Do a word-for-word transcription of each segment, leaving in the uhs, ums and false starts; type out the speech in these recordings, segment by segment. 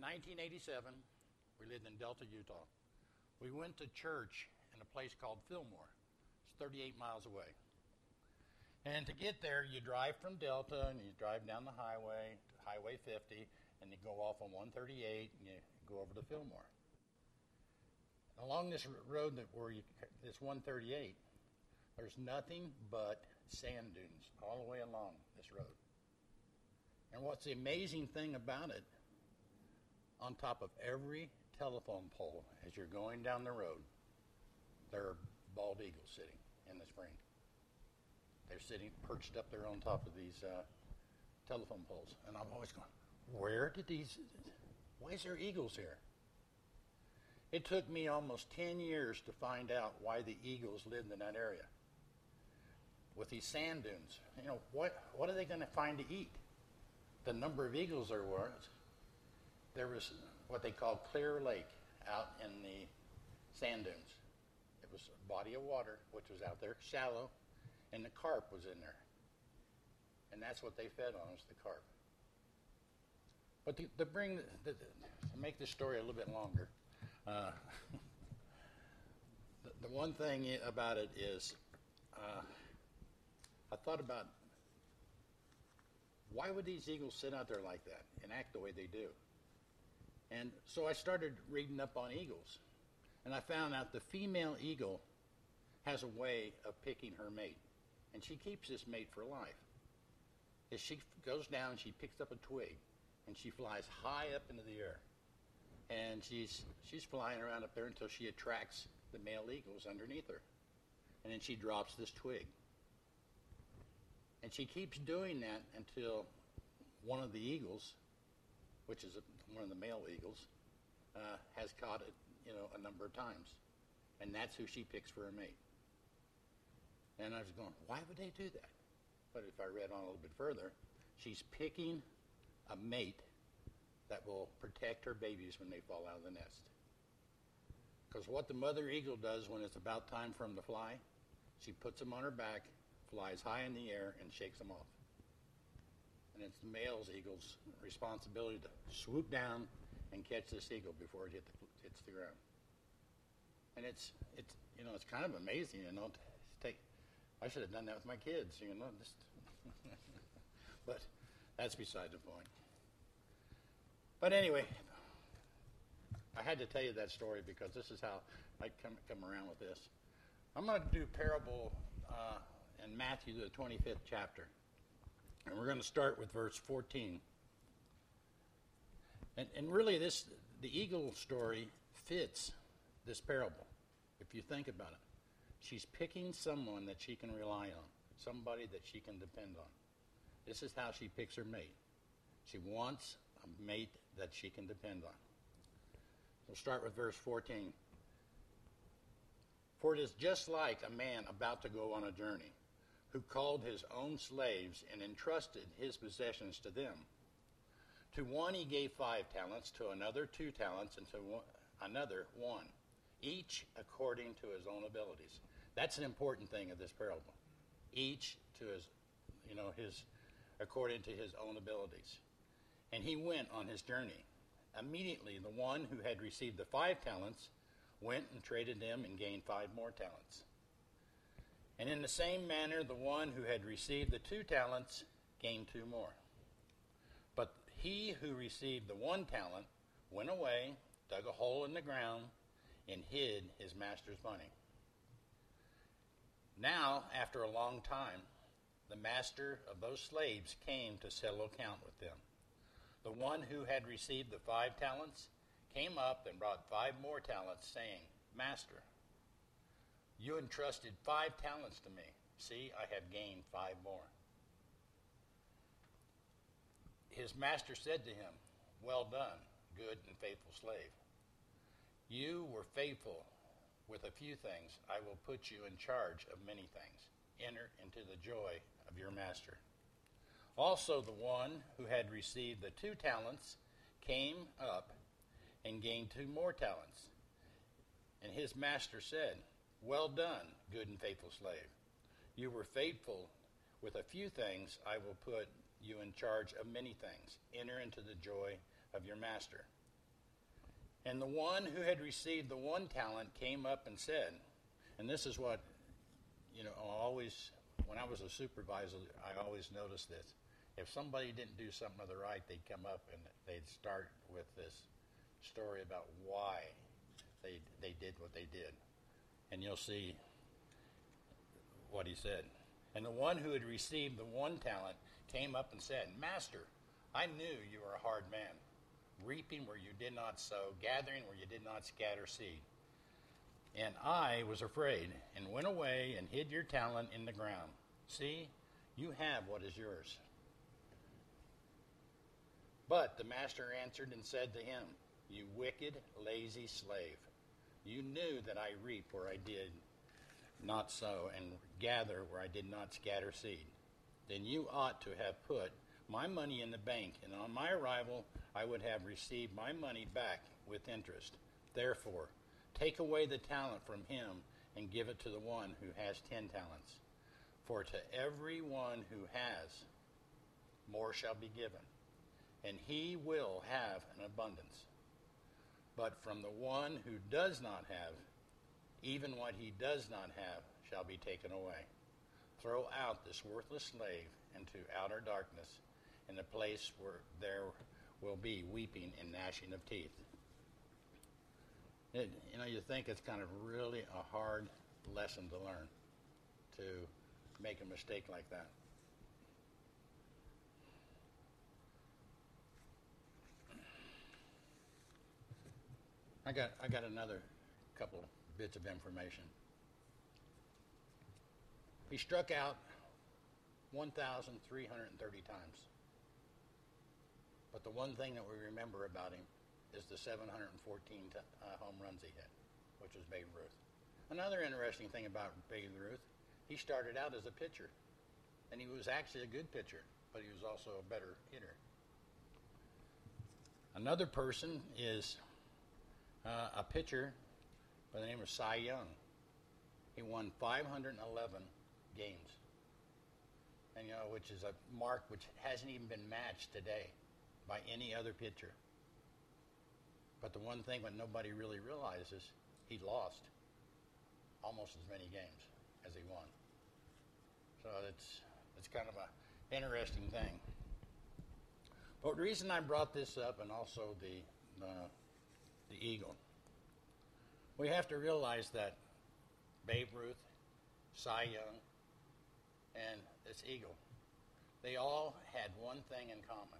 nineteen eighty-seven, we lived in Delta, Utah. We went to church in a place called Fillmore. It's thirty-eight miles away. And to get there, you drive from Delta, and you drive down the highway, Highway fifty, and you go off on one thirty-eight, and you go over to Fillmore. Along this road that where you, this one thirty-eight, there's nothing but sand dunes all the way along this road. And what's the amazing thing about it, on top of every telephone pole as you're going down the road, there are bald eagles sitting in the spring. They're sitting perched up there on top of these uh, telephone poles. And I'm always going, where did these, why is there eagles here? It took me almost ten years to find out why the eagles lived in that area. With these sand dunes, you know, what, what are they going to find to eat? The number of eagles there was, there was what they called Clear Lake out in the sand dunes. It was a body of water, which was out there, shallow, and the carp was in there. And that's what they fed on, was the carp. But to, to bring, the, the, to make this story a little bit longer, uh, the, the one thing about it is, uh, I thought about, why would these eagles sit out there like that and act the way they do? And so I started reading up on eagles. And I found out the female eagle has a way of picking her mate. And she keeps this mate for life. As she goes down, she picks up a twig, and she flies high up into the air. And she's she's flying around up there until she attracts the male eagles underneath her. And then she drops this twig. And she keeps doing that until one of the eagles, which is a, one of the male eagles, uh, has caught it, you know, a number of times. And that's who she picks for her mate. And I was going, why would they do that? But if I read on a little bit further, she's picking a mate that will protect her babies when they fall out of the nest. Because what the mother eagle does when it's about time for them to fly, she puts them on her back, flies high in the air, and shakes them off. And it's the male eagle's responsibility to swoop down and catch this eagle before it hit the, hits the ground. And it's, it's, you know, it's kind of amazing, you know, to take, I should have done that with my kids, you know, just, but that's beside the point. But anyway, I had to tell you that story because this is how I come, come around with this. I'm going to do parable uh, in Matthew, the twenty-fifth chapter. And we're going to start with verse fourteen. And, and really, this the eagle story fits this parable, if you think about it. She's picking someone that she can rely on, somebody that she can depend on. This is how she picks her mate. She wants a mate that she can depend on. We'll start with verse fourteen. For it is just like a man about to go on a journey, who called his own slaves and entrusted his possessions to them. To one he gave five talents, to another two talents, and to one, another one, each according to his own abilities. That's an important thing of this parable. Each to his, you know, his, according to his own abilities. And he went on his journey. Immediately the one who had received the five talents went and traded them and gained five more talents. And in the same manner, the one who had received the two talents gained two more. But he who received the one talent went away, dug a hole in the ground, and hid his master's money. Now, after a long time, the master of those slaves came to settle account with them. The one who had received the five talents came up and brought five more talents, saying, Master, you entrusted five talents to me. See, I have gained five more. His master said to him, Well done, good and faithful slave. You were faithful with a few things. I will put you in charge of many things. Enter into the joy of your master. Also the one who had received the two talents came up and gained two more talents. And his master said, Well done, good and faithful slave. You were faithful with a few things. I will put you in charge of many things. Enter into the joy of your master. And the one who had received the one talent came up and said, and this is what, you know, always, when I was a supervisor, I always noticed this. If somebody didn't do something of the right, they'd come up and they'd start with this story about why they they did what they did. And you'll see what he said. And the one who had received the one talent came up and said, Master, I knew you were a hard man, reaping where you did not sow, gathering where you did not scatter seed. And I was afraid and went away and hid your talent in the ground. See, you have what is yours. But the master answered and said to him, You wicked, lazy slave, you knew that I reap where I did not sow and gather where I did not scatter seed. Then you ought to have put my money in the bank, and on my arrival I would have received my money back with interest. Therefore, take away the talent from him and give it to the one who has ten talents. For to every one who has, more shall be given, and he will have an abundance. But from the one who does not have, even what he does not have shall be taken away. Throw out this worthless slave into outer darkness, in a place where there will be weeping and gnashing of teeth. It, you know, you think it's kind of really a hard lesson to learn, to make a mistake like that. I got I got another couple bits of information. He struck out one thousand three hundred thirty times. But the one thing that we remember about him is the seven hundred fourteen t- uh, home runs he hit, which was Babe Ruth. Another interesting thing about Babe Ruth, he started out as a pitcher. And he was actually a good pitcher, but he was also a better hitter. Another person is Uh, a pitcher by the name of Cy Young. He won five hundred eleven games, and you know, which is a mark which hasn't even been matched today by any other pitcher. But the one thing that nobody really realizes, he lost almost as many games as he won. So it's it's kind of a interesting thing. But the reason I brought this up, and also the uh, the Eagle. We have to realize that Babe Ruth, Cy Young, and this Eagle, they all had one thing in common.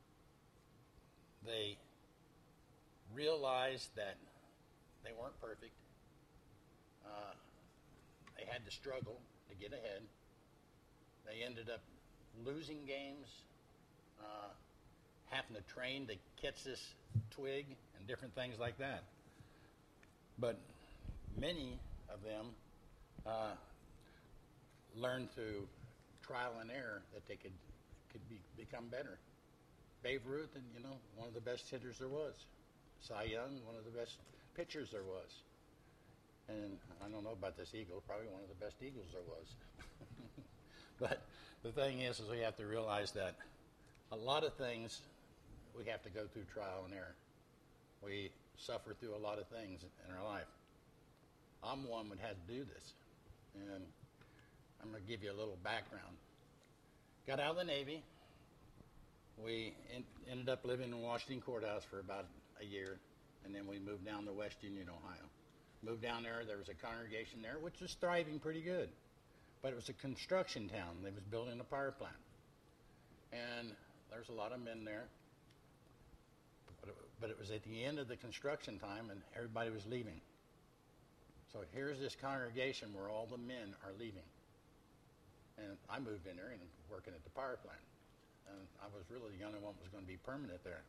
They realized that they weren't perfect. Uh, they had to struggle to get ahead. They ended up losing games, uh, having to train to catch this twig and different things like that. But many of them uh, learned through trial and error that they could could be, become better. Babe Ruth, and you know, one of the best hitters there was. Cy Young, one of the best pitchers there was. And I don't know about this Eagle, probably one of the best Eagles there was. But the thing is, is we have to realize that a lot of things we have to go through trial and error. We suffer through a lot of things in our life. I'm one that had to do this. And I'm going to give you a little background. Got out of the Navy. We in, ended up living in Washington Courthouse for about a year, and then we moved down to West Union, Ohio. Moved down there, there was a congregation there, which was thriving pretty good. But it was a construction town. They was building a power plant. And there's a lot of men there. But it, but it was at the end of the construction time, and everybody was leaving. So here's this congregation where all the men are leaving. And I moved in there and working at the power plant. And I was really the only one that was going to be permanent there.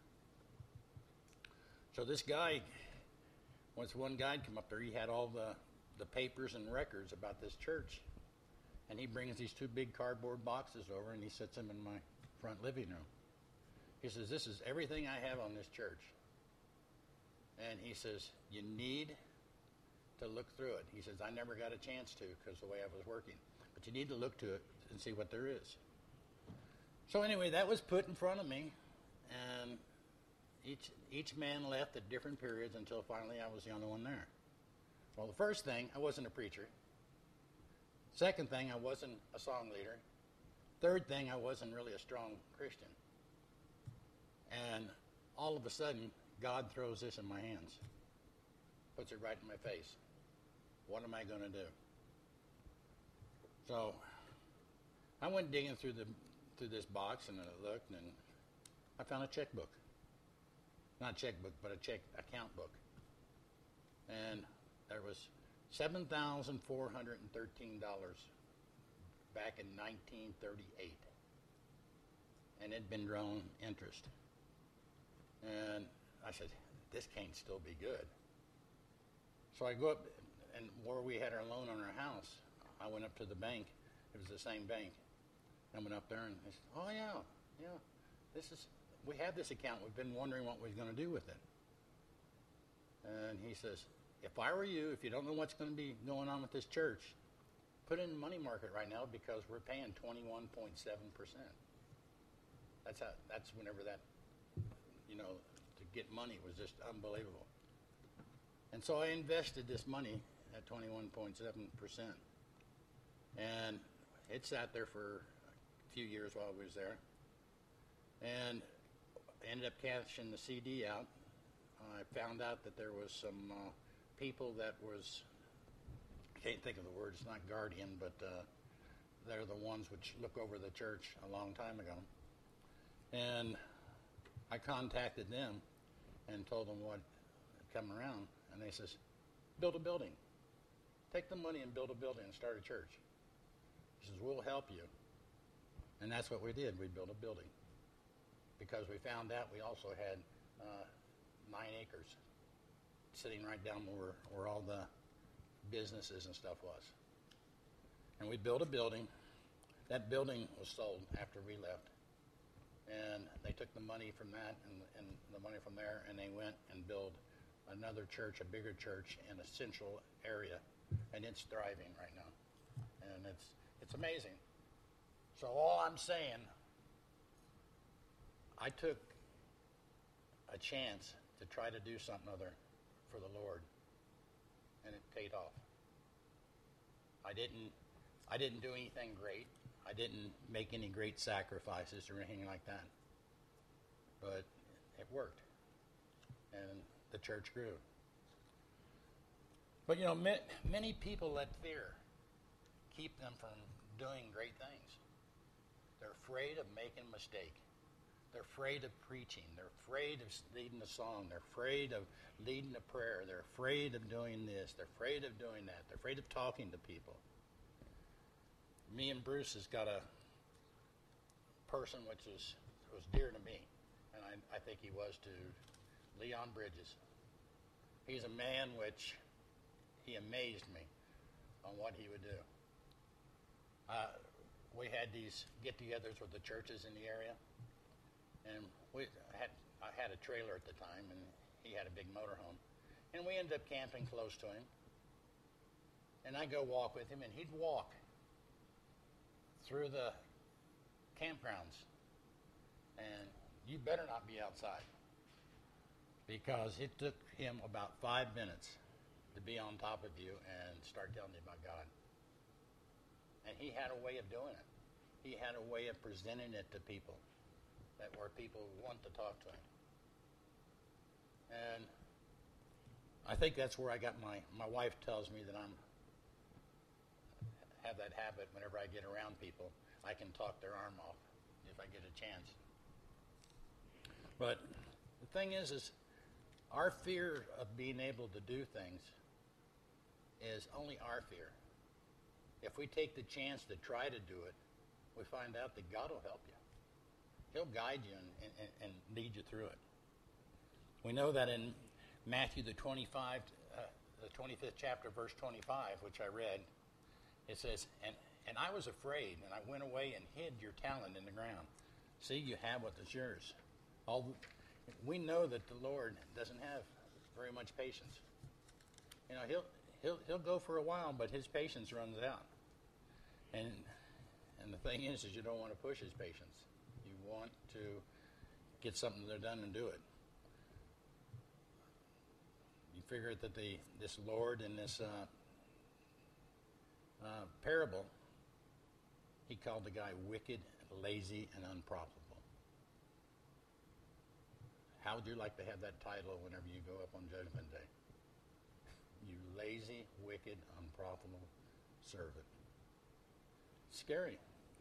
So this guy, once one guy come up there, he had all the, the papers and records about this church. And he brings these two big cardboard boxes over and he sets them in my front living room. He says, this is everything I have on this church. And he says, you need to look through it. He says, I never got a chance to because the way I was working. But you need to look to it and see what there is. So anyway, that was put in front of me. And each each man left at different periods until finally I was the only one there. Well, the first thing, I wasn't a preacher. Second thing, I wasn't a song leader. Third thing, I wasn't really a strong Christian. And all of a sudden, God throws this in my hands, puts it right in my face. What am I going to do? So I went digging through the through this box, and I looked, and I found a checkbook. Not a checkbook, but a check account book. And there was seven thousand four hundred thirteen dollars back in nineteen thirty-eight. And it'd been drawn interest. And I said, this can't still be good. So I go up, and where we had our loan on our house, I went up to the bank. It was the same bank. I went up there, and they said, oh, yeah, yeah, this is, we have this account. We've been wondering what we're going to do with it. And he says, if I were you, if you don't know what's going to be going on with this church, put it in money market right now because we're paying twenty-one point seven percent. That's how, that's whenever that, you know, to get money was just unbelievable. And so I invested this money at twenty-one point seven percent. And it sat there for a few years while I was there. And I ended up cashing the C D out. I found out that there was some uh, people that was, I can't think of the word, it's not guardian, but uh, they're the ones which look over the church a long time ago. And I contacted them and told them what had come around, and they says, build a building. Take the money and build a building and start a church. He says, we'll help you. And that's what we did. We built a building. Because we found out we also had uh, nine acres sitting right down where, where all the businesses and stuff was. And we built a building. That building was sold after we left. And they took the money from that and, and the money from there, and they went and built another church, a bigger church in a central area. And it's thriving right now. And it's it's amazing. So all I'm saying, I took a chance to try to do something other for the Lord, and it paid off. I didn't I didn't do anything great. I didn't make any great sacrifices or anything like that. But it worked. And the church grew. But you know, ma- many people let fear keep them from doing great things. They're afraid of making a mistake. They're afraid of preaching. They're afraid of leading a song. They're afraid of leading a prayer. They're afraid of doing this. They're afraid of doing that. They're afraid of talking to people. Me and Bruce has got a person which is was dear to me, and I, I think he was to Leon Bridges. He's a man which he amazed me on what he would do. Uh, we had these get-togethers with the churches in the area, and we I had I had a trailer at the time, and he had a big motorhome, and we ended up camping close to him. And I'd go walk with him, and he'd walk through the campgrounds, and you better not be outside, because it took him about five minutes to be on top of you and start telling you about God. And he had a way of doing it. He had a way of presenting it to people that where people want to talk to him. And I think that's where I got my, my wife tells me that I'm have that habit whenever I get around people. I can talk their arm off if I get a chance. But the thing is, is our fear of being able to do things is only our fear. If we take the chance to try to do it, we find out that God will help you. He'll guide you and, and, and lead you through it. We know that in Matthew the twenty-five, uh, the twenty-fifth chapter, verse twenty-five, which I read, it says, and, and I was afraid, and I went away and hid your talent in the ground. See, you have what is yours. All, we know that the Lord doesn't have very much patience. You know, he'll he'll he'll go for a while, but his patience runs out. And and the thing is, is you don't want to push his patience. You want to get something done and do it. figure that the this Lord in this uh, uh, parable, he called the guy wicked, lazy, and unprofitable. How would you like to have that title whenever you go up on Judgment Day? You lazy, wicked, unprofitable servant. Scary.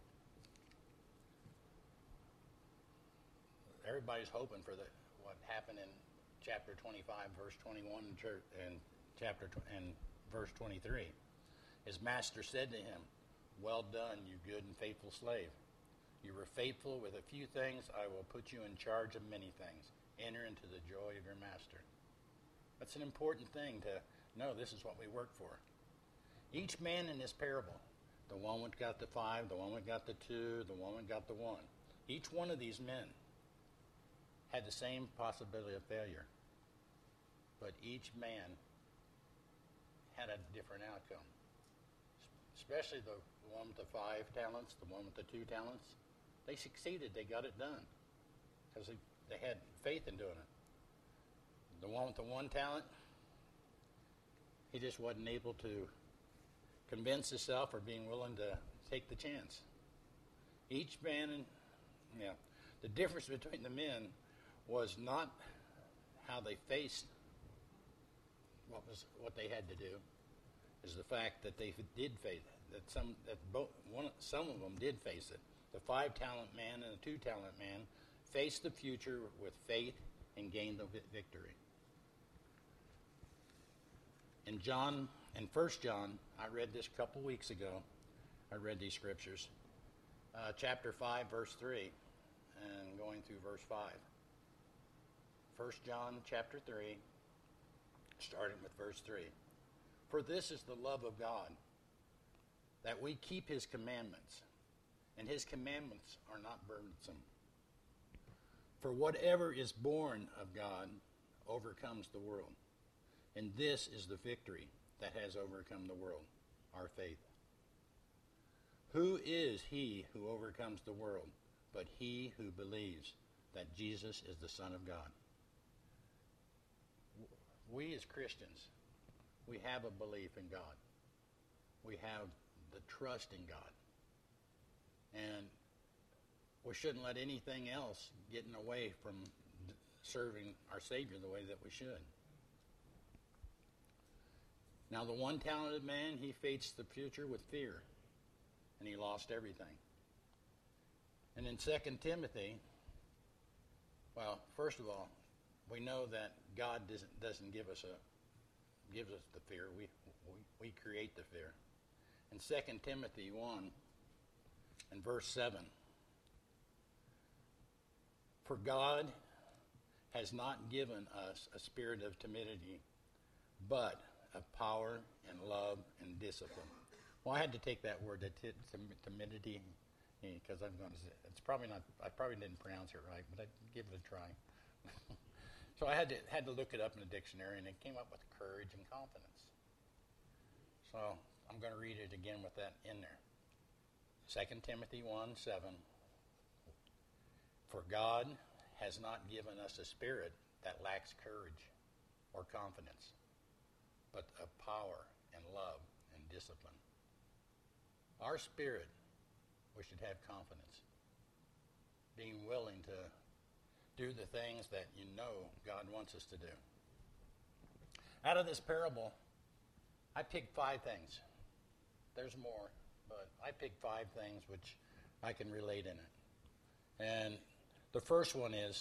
Everybody's hoping for the what happened in chapter twenty-five, verse twenty-one, and chapter tw- and verse twenty-three. His master said to him, "Well done, you good and faithful slave. You were faithful with a few things. I will put you in charge of many things. Enter into the joy of your master." That's an important thing to know. This is what we work for. Each man in this parable, the one that got the five, the one that got the two, the one that got the one, each one of these men had the same possibility of failure. But each man had a different outcome. Especially the one with the five talents, the one with the two talents. They succeeded. They got it done. Because they, they had faith in doing it. The one with the one talent, he just wasn't able to convince himself or being willing to take the chance. Each man, and yeah, the difference between the men was not how they faced what was what they had to do, is the fact that they did face it. That some that both one some of them did face it. The five talent man and the two talent man faced the future with faith and gained the victory. In John, in First John, I read this a couple weeks ago. I read these scriptures, uh, chapter five, verse three, and going through verse five. First John chapter three, starting with verse three. For this is the love of God, that we keep his commandments, and his commandments are not burdensome. For whatever is born of God overcomes the world, and this is the victory that has overcome the world, our faith. Who is he who overcomes the world but he who believes that Jesus is the Son of God? We as Christians, we have a belief in God. We have the trust in God. And we shouldn't let anything else get in the way from serving our Savior the way that we should. Now, the one talented man, he faced the future with fear, and he lost everything. And in Second Timothy, well, first of all, we know that God doesn't, doesn't give us a gives us the fear. We, we we create the fear. In Second Timothy one and verse seven, for God has not given us a spirit of timidity, but of power and love and discipline. Well, I had to take that word, t- t- timidity, because I'm going to say, it's probably not, I probably didn't pronounce it right, but I'd give it a try. So I had to had to look it up in the dictionary, and it came up with courage and confidence. So I'm going to read it again with that in there. Second Timothy one seven. For God has not given us a spirit that lacks courage or confidence, but of power and love and discipline. Our spirit, we should have confidence, being willing to do the things that you know God wants us to do. Out of this parable, I picked five things. There's more, but I picked five things which I can relate in it. And the first one is,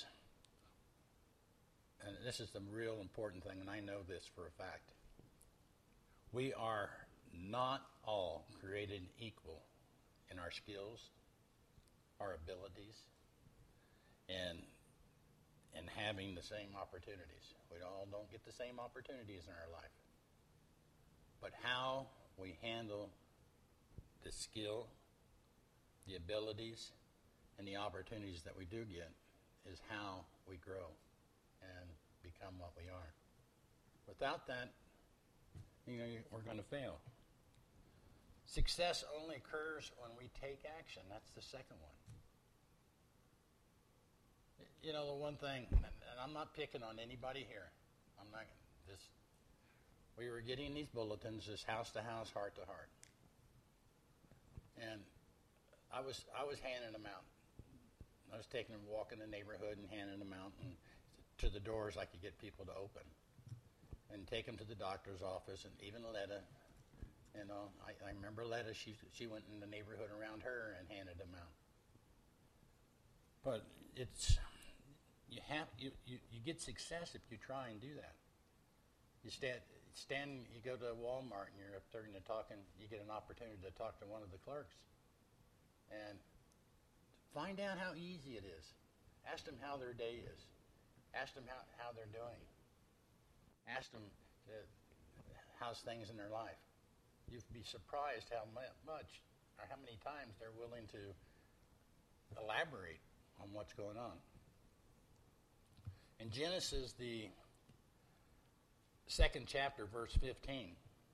and this is the real important thing, and I know this for a fact, we are not all created equal in our skills, our abilities, and and having the same opportunities. We all don't get the same opportunities in our life. But how we handle the skill, the abilities, and the opportunities that we do get is how we grow and become what we are. Without that, you know, we're going to fail. Success only occurs when we take action. That's the second one. You know, the one thing, and I'm not picking on anybody here. I'm not this. we were getting these bulletins, this house to house, heart to heart. And I was I was handing them out. I was taking them, walking the neighborhood and handing them out and to the doors I could get people to open. And take them to the doctor's office, and even Letta, you know, I, I remember Letta, she, she went in the neighborhood around her and handed them out. But it's, you have, you, you, you get success if you try and do that. You stand, stand, you go to Walmart and you're up there and you're talking, you get an opportunity to talk to one of the clerks. And find out how easy it is. Ask them how their day is. Ask them how, how they're doing. Ask them uh, how's things in their life. You'd be surprised how much or how many times they're willing to elaborate on what's going on. In Genesis, the second chapter, verse fifteen,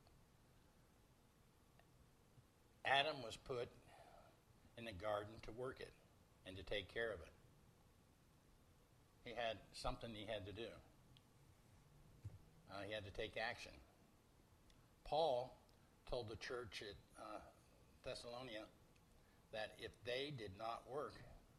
Adam was put in the garden to work it and to take care of it. He had something he had to do. Uh, he had to take action. Paul told the church at uh, Thessalonica that if they did not work,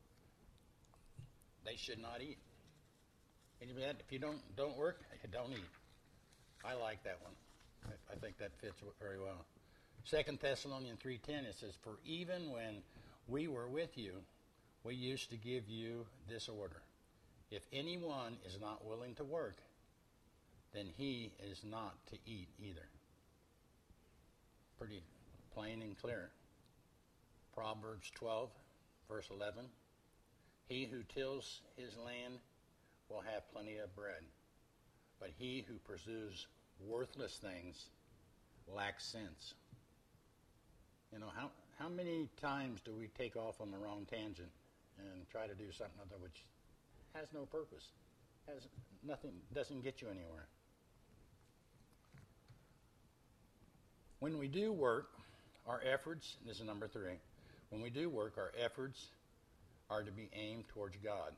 they should not eat. And if you don't don't work, don't eat. I like that one. I, I think that fits very well. Second Thessalonians three ten, it says, "For even when we were with you, we used to give you this order. If anyone is not willing to work, then he is not to eat either." Pretty plain and clear. Proverbs twelve, verse eleven. "He who tills his land will have plenty of bread, but he who pursues worthless things lacks sense." You know, how, how many times do we take off on the wrong tangent and try to do something other which has no purpose, has nothing, doesn't get you anywhere? When we do work, our efforts, this is number three, when we do work, our efforts are to be aimed towards God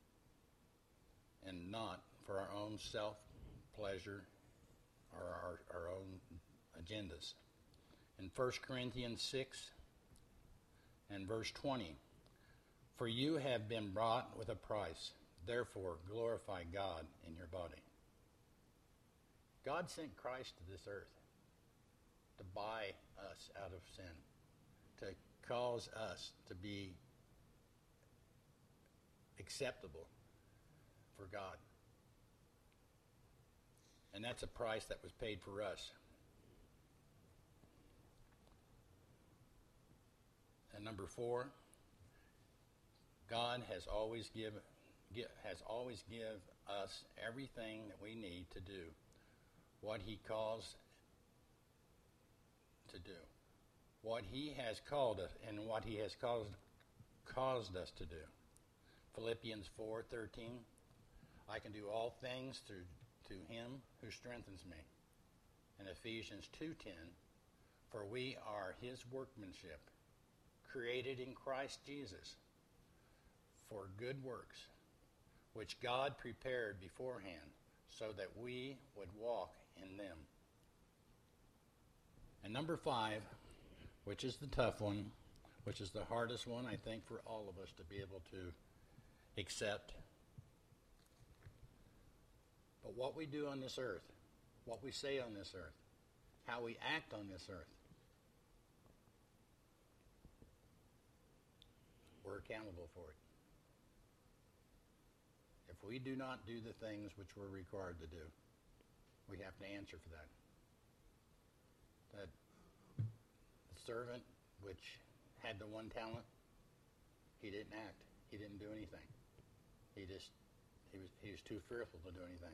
and not for our own self-pleasure or our, our own agendas. In First Corinthians six and verse twenty, "For you have been bought with a price, therefore glorify God in your body." God sent Christ to this earth to buy us out of sin, to cause us to be acceptable for God. And that's a price that was paid for us. And number four, God has always give, give has always give us everything that we need to do what he calls to do, what he has called us, and what he has caused caused us to do. Philippians four thirteen, "I can do all things through to him who strengthens me." And Ephesians two ten, "For we are his workmanship, created in Christ Jesus for good works, which God prepared beforehand so that we would walk in them." And number five, which is the tough one, which is the hardest one, I think, for all of us to be able to accept. But what we do on this earth, what we say on this earth, how we act on this earth, we're accountable for it. If we do not do the things which we're required to do, we have to answer for that. That the servant which had the one talent, he didn't act. He didn't do anything. He just, he was, he was too fearful to do anything.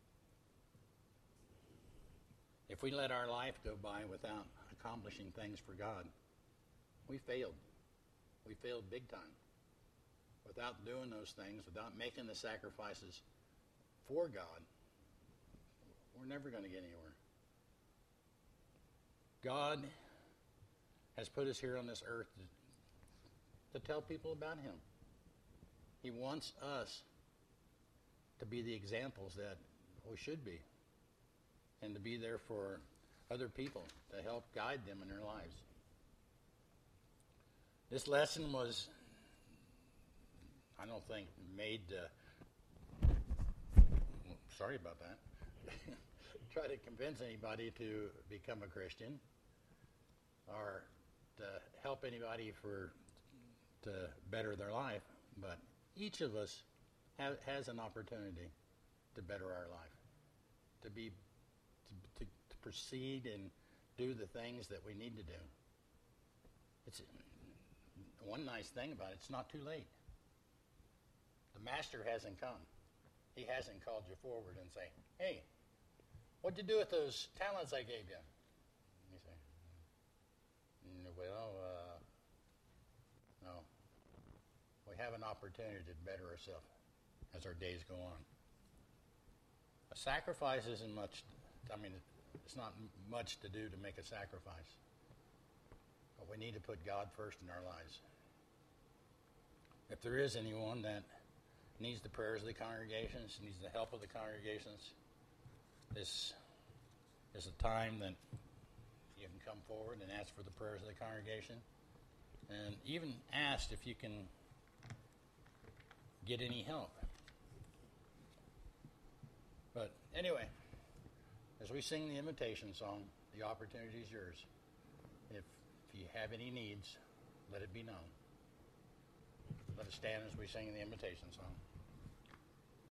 If we let our life go by without accomplishing things for God, we failed. We failed big time. Without doing those things, without making the sacrifices for God, we're never going to get anywhere. God has put us here on this earth to, to tell people about him. He wants us to be the examples that we should be. and to be there for other people, to help guide them in their lives. This lesson was, I don't think, made, uh, sorry about that, try to convince anybody to become a Christian or to help anybody for to better their life, but each of us ha- has an opportunity to better our life, to be, to, to, to proceed and do the things that we need to do. It's one nice thing about it, it's not too late. The master hasn't come. He hasn't called you forward and say, hey, what'd you do with those talents I gave you? You say, well, uh, no. We have an opportunity to better ourselves as our days go on. A sacrifice isn't much, I mean, it's not much to do to make a sacrifice. But we need to put God first in our lives. If there is anyone that needs the prayers of the congregations, needs the help of the congregations, this is a time that you can come forward and ask for the prayers of the congregation, and even ask if you can get any help. But anyway, as we sing the invitation song, the opportunity is yours. If, if you have any needs, let it be known. Let us stand as we sing the invitation song.